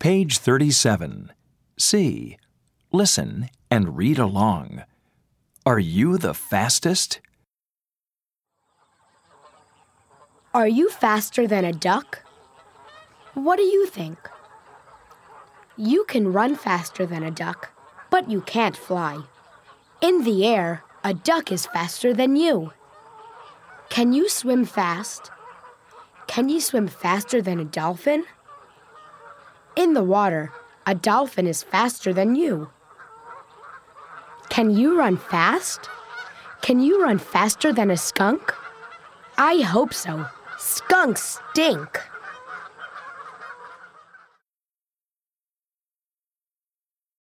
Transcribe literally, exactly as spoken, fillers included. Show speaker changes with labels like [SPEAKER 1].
[SPEAKER 1] Page thirty-seven. C. Listen and read along. Are you the fastest?
[SPEAKER 2] Are you faster than a duck? What do you think? You can run faster than a duck, but you can't fly. In the air, a duck is faster than you. Can you swim fast? Can you swim faster than a dolphin? In the water, a dolphin is faster than you. Can you run fast? Can you run faster than a skunk? I hope so. Skunks stink.